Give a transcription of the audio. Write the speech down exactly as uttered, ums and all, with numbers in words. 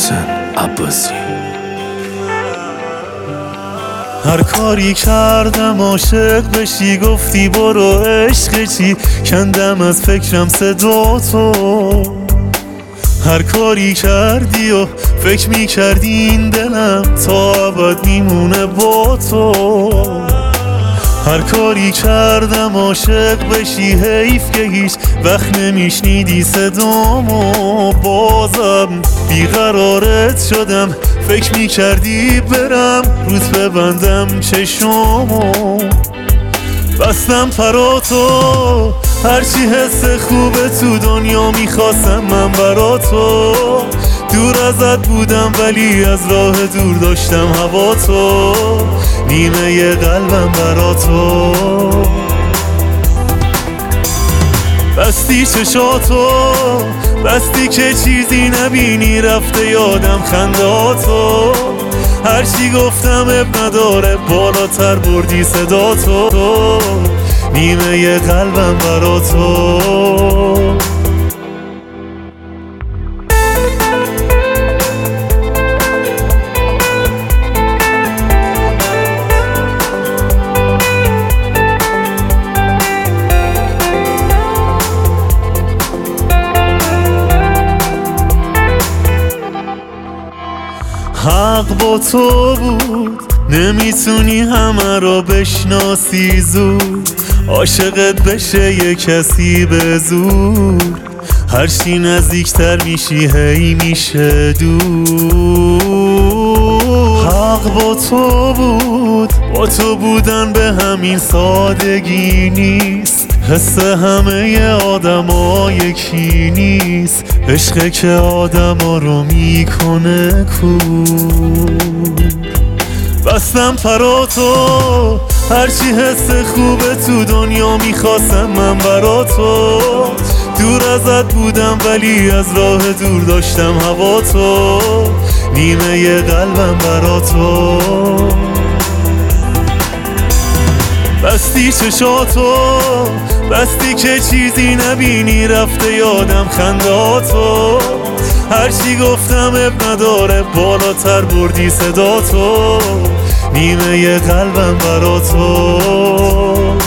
محسن عباسی. هر کاری کردم عاشق بشی، گفتی برو عشق چی، کندم از فکرم صدا تو. هر کاری کردی و فکر میکردی این دلم تا ابد میمونه با تو. هر کاری کردم عاشق بشی، حیف که هیچ وقت نمیشنیدی صدامو. بازم بیقرارت شدم، فکر میکردی برم روز ببندم چشمو. بستم فراتو، هرچی حس خوبه تو دنیا میخواستم من برا تو. دور ازت بودم ولی از راه دور داشتم هوا تو. نیمه ی قلبم برا تو. بستی چشاتو، بستی که چیزی نبینی، رفته یادم خنداتو. هرچی گفتم اب نداره، بالاتر بردی صداتو. نیمه ی قلبم برا تو. حق با تو بود، نمیتونی همه را بشناسی زود. عاشقت بشه یه کسی به زور، هرچی نزدیکتر میشی هی میشه دور. حق با تو بود، با تو بودن به همین سادگی نیست. حس همه آدم ها یکی نیست، عشقه که آدم ها رو میکنه کور. بستم فراتو، هرچی حس خوبه تو دنیا میخواستم من برا تو. دور ازت بودم ولی از راه دور داشتم هوا تو. نیمه ی قلبم برا تو. بستی چشاتو، بستی که چیزی نبینی، رفته یادم خنداتو. هرچی گفتم اب نداره، بالاتر بردی صداتو. نیمه ی قلبم برا تو.